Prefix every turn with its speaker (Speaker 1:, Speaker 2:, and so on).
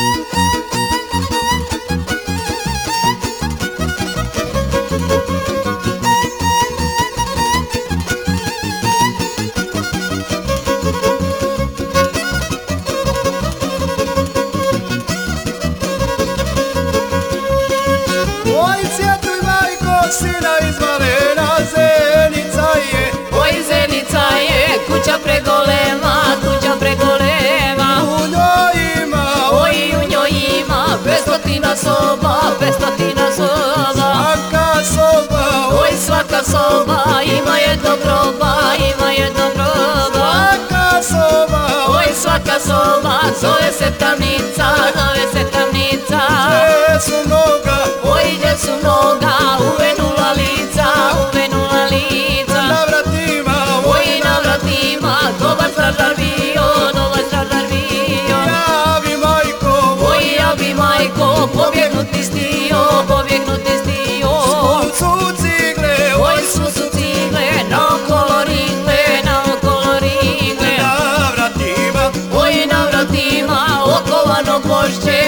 Speaker 1: Oj, cvjetuj majko, sina iz malena, Zenica je.
Speaker 2: Oj, Zenica je, kuća pregolema, kuća pregolema.
Speaker 1: U njoj ima,
Speaker 2: Oj, u njoj ima 500 soba, 500 soba.
Speaker 1: svaka soba,
Speaker 2: Oj, svaka soba ima jedno groba, ima jedno groba.
Speaker 1: svaka soba,
Speaker 2: Oj, svaka soba zove se tamnica, zove se tamnica.
Speaker 1: gdje su mnoga,
Speaker 2: Oj, gdje su mnoga uvenula lica, uvenula lica.
Speaker 1: na vratima,
Speaker 2: Oj, na vratima dobar stražar bio, dobar stražar bio.
Speaker 1: javi majko,
Speaker 2: Oj, ja bi majko pobjegnuti stio, pobjegnuti stio.
Speaker 1: su cigle,
Speaker 2: Oj, su cigle, naokolo ringle, naokolo ringle.
Speaker 1: na vratima,
Speaker 2: Oj, na vratima okovano gvožđe,